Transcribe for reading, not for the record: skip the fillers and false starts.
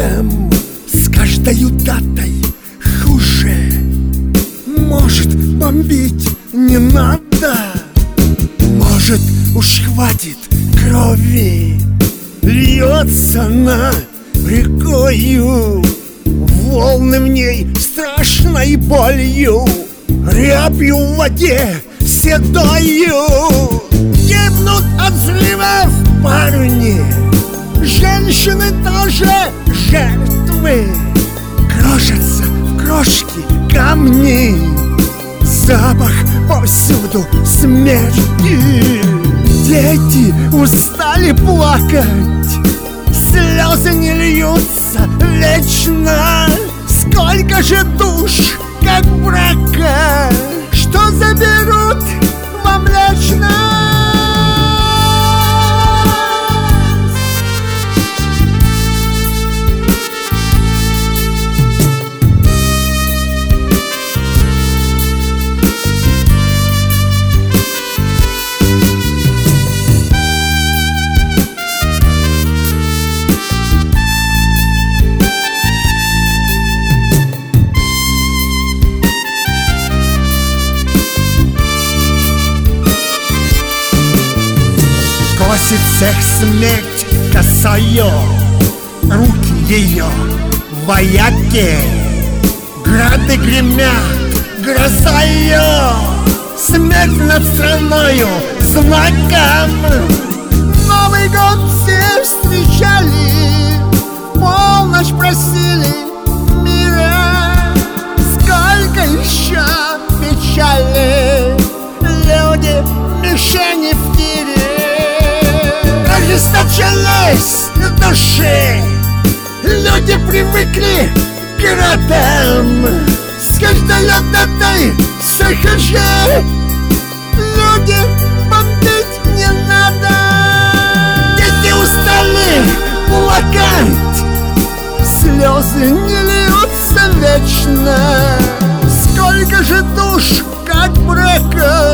рядом. С каждой датой хуже. Может, бомбить не надо? Может, уж хватит крови? Льется она рекою, волны в ней страшной болью, рябью в воде седою. Гибнут от взрывов парни, женщины тоже жертвы. Крошатся в крошки камни, запах повсюду смерти. Дети устали плакать, слезы не льются вечно. Сколько же душ, как брака, что заберут во млечность. Косит всех смерть косою, руки ее вояки, грады гремят грозою, смерть над страною знаком. Новый год все встречали, полночь просили мира. Сколько еще печали, люди мишени в тире. Ожесточились души, люди привыкли к городам. С каждой датой все хуже, люди бомбить не надо. Дети устали плакать, слезы не льются вечно. Сколько же душ, как брака,